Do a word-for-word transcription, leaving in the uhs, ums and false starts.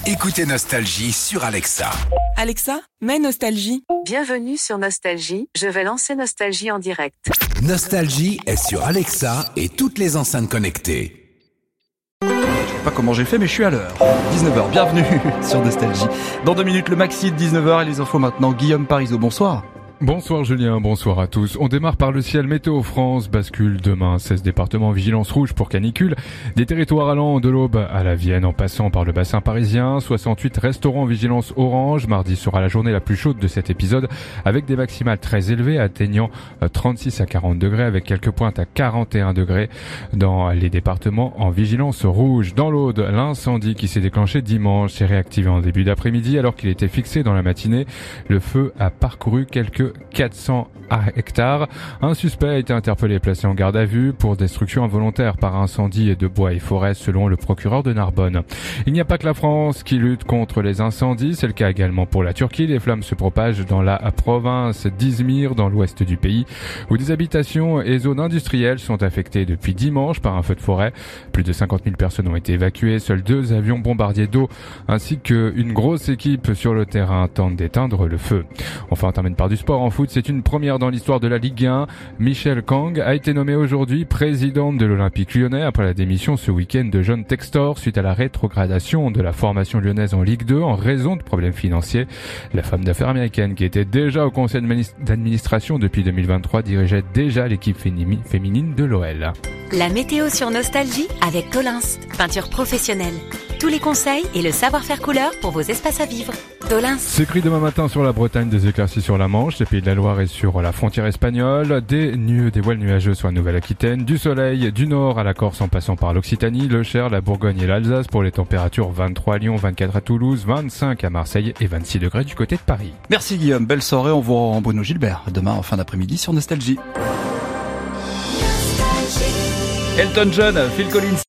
Écoutez Nostalgie sur Alexa. Alexa, mets Nostalgie. Bienvenue sur Nostalgie, je vais lancer Nostalgie en direct. Nostalgie est sur Alexa et toutes les enceintes connectées. Je sais pas comment j'ai fait, mais je suis à l'heure. dix-neuf heures, bienvenue sur Nostalgie. Dans deux minutes, le maxi de dix-neuf heures et les infos maintenant. Guillaume Parisot, bonsoir. Bonsoir Julien, bonsoir à tous. On démarre par le ciel. Météo France bascule demain. seize départements en vigilance rouge pour canicule. Des territoires allant de l'Aube à la Vienne en passant par le bassin parisien. soixante-huit restaurants en vigilance orange. Mardi sera la journée la plus chaude de cet épisode avec des maximales très élevées atteignant trente-six à quarante degrés avec quelques pointes à quarante et un degrés dans les départements en vigilance rouge. Dans l'Aude, l'incendie qui s'est déclenché dimanche s'est réactivé en début d'après-midi alors qu'il était fixé dans la matinée. Le feu a parcouru quelques quatre cents hectares. Un suspect a été interpellé et placé en garde à vue pour destruction involontaire par incendie de bois et forêt selon le procureur de Narbonne. Il n'y a pas que la France qui lutte contre les incendies, c'est le cas également pour la Turquie. Les flammes se propagent dans la province d'Izmir, dans l'ouest du pays, où des habitations et zones industrielles sont affectées depuis dimanche par un feu de forêt. Plus de cinquante mille personnes ont été évacuées. Seuls deux avions bombardiers d'eau ainsi qu'une grosse équipe sur le terrain tentent d'éteindre le feu. Enfin, on termine par du sport. En foot, c'est une première dans l'histoire de la Ligue un. Michel Kang a été nommé aujourd'hui président de l'Olympique lyonnais après la démission ce week-end de John Textor suite à la rétrogradation de la formation lyonnaise en Ligue deux en raison de problèmes financiers. La femme d'affaires américaine qui était déjà au conseil d'administration depuis deux mille vingt-trois dirigeait déjà l'équipe féminine de l'O L. La météo sur Nostalgie avec Tolins, peinture professionnelle. Tous les conseils et le savoir-faire couleur pour vos espaces à vivre. Tolins. C'est gris demain matin sur la Bretagne, des éclaircies sur la Manche, les Pays de la Loire et sur la frontière espagnole, des nueux, des voiles nuageux sur la Nouvelle-Aquitaine, du soleil du nord à la Corse en passant par l'Occitanie, le Cher, la Bourgogne et l'Alsace pour les températures vingt-trois à Lyon, vingt-quatre à Toulouse, vingt-cinq à Marseille et vingt-six degrés du côté de Paris. Merci Guillaume, belle soirée, on vous rend en Bruno Gilbert demain en fin d'après-midi sur Nostalgie. Elton John, Phil Collins.